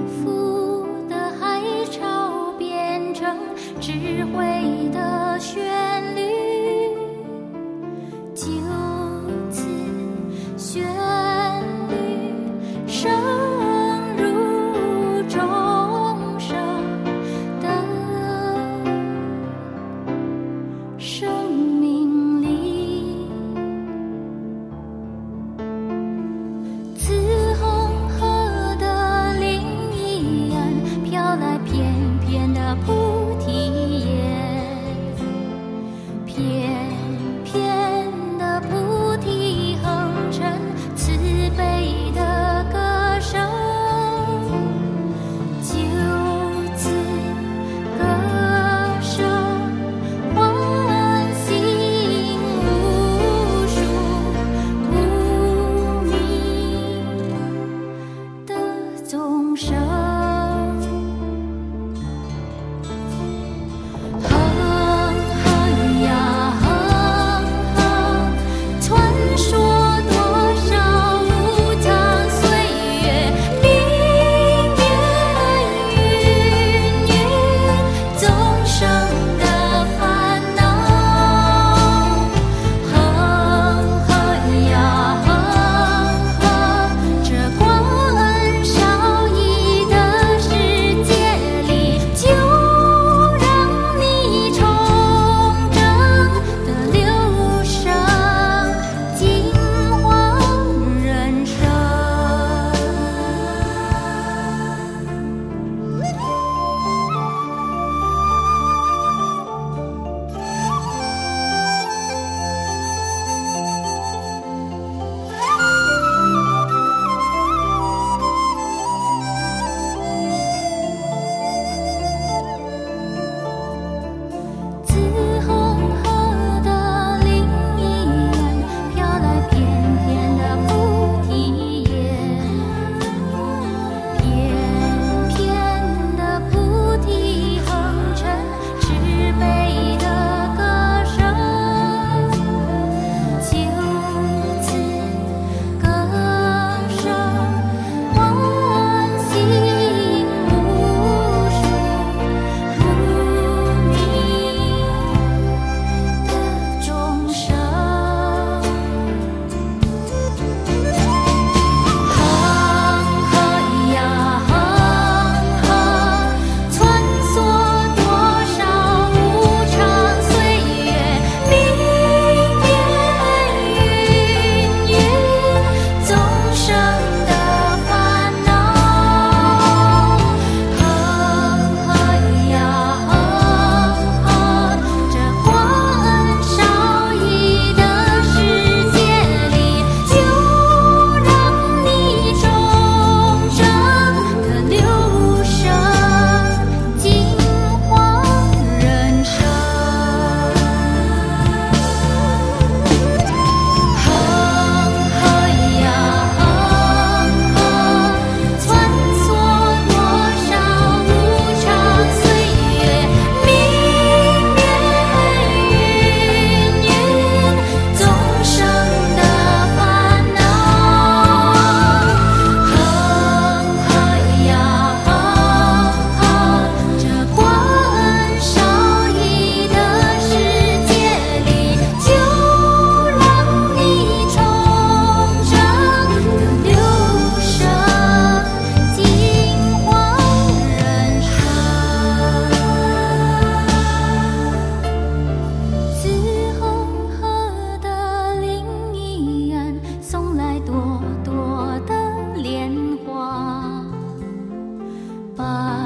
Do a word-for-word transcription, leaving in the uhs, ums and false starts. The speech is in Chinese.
浮的海潮变成智慧的旋律，就此旋律升入众生的生命里。自红河的另一岸飘来片片的菩提叶，片片的菩提横陈慈悲的歌声，就此歌声唤醒无数无明的众生。哼哼呀哼哼，传说多少无常岁月，明月云云众生的烦恼。哼哼呀哼哼，这观少一的世界里，就让你重整的流生金黄人生。自红河的另一岸飘来片片的菩提叶，片片的菩提横陈慈悲的歌声，就此歌声唤醒无数无明的众生。哼哼呀哼哼，穿梭多少无常岁月，明月云云众生的烦恼。哼哼呀哼哼，这观少一的世界里，就让你重整的流生金黄人生。哼哼呀哼哼，穿梭多少无常岁月，明月云云众生的烦恼。哼哼呀哼哼，这观少一的世界里，就让你重整的流生金黄人生。自红河的另一岸送来朵朵的莲花，把